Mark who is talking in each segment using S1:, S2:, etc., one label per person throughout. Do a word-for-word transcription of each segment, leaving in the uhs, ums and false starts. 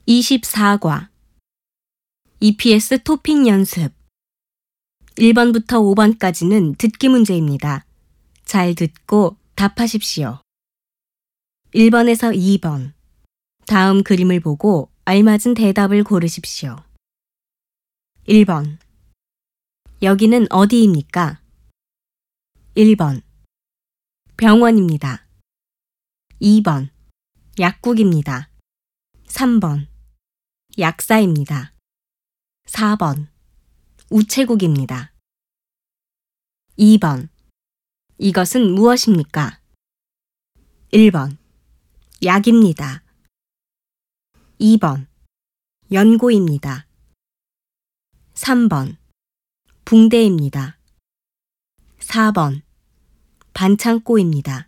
S1: 이십사 과 이피에스 토픽 연습 일 번부터 오 번까지는 듣기 문제입니다. 잘 듣고 답하십시오. 일 번에서 이 번 다음 그림을 보고 알맞은 대답을 고르십시오. 일 번 여기는 어디입니까? 일 번 병원입니다. 이 번 약국입니다. 삼 번 약사입니다. 사 번 우체국입니다. 이 번 이것은 무엇입니까? 일 번 약입니다. 이 번 연고입니다. 삼 번 붕대입니다. 사 번 반창고입니다.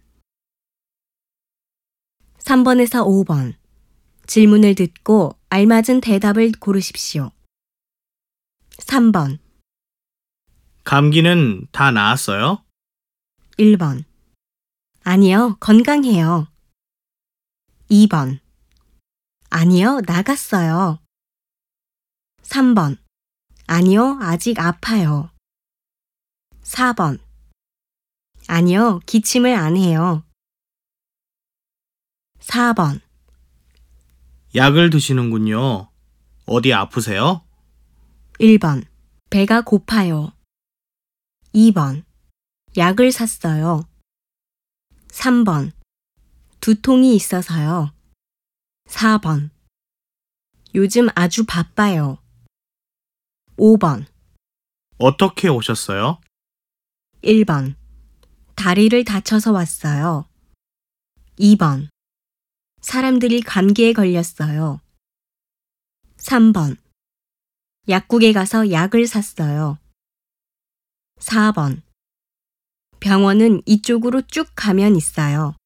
S1: 삼 번에서 오 번 질문을 듣고 알맞은 대답을 고르십시오. 삼 번
S2: 감기는 다 나았어요?
S1: 일 번 아니요, 건강해요. 이 번 아니요, 나갔어요. 삼 번 아니요, 아직 아파요. 사 번 아니요, 기침을 안 해요. 사 번
S2: 약을 드시는군요. 어디 아프세요?
S1: 일 번 배가 고파요. 이 번 약을 샀어요. 삼 번 두통이 있어서요. 사 번 요즘 아주 바빠요. 오 번
S2: 어떻게 오셨어요?
S1: 일 번 다리를 다쳐서 왔어요. 이 번 사람들이 감기에 걸렸어요. 삼 번 약국에 가서 약을 샀어요. 사 번 병원은 이쪽으로 쭉 가면 있어요.